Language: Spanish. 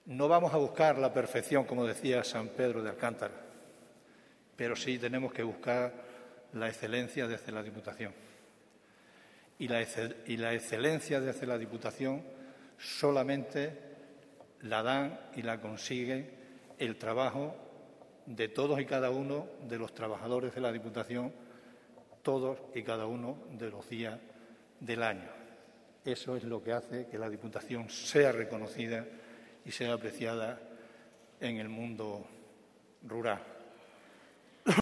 No vamos a buscar la perfección, como decía San Pedro de Alcántara, pero sí tenemos que buscar la excelencia desde la Diputación. Y la excelencia desde la Diputación solamente la dan y la consigue el trabajo de todos y cada uno de los trabajadores de la Diputación, todos y cada uno de los días del año. Eso es lo que hace que la Diputación sea reconocida y sea apreciada en el mundo rural.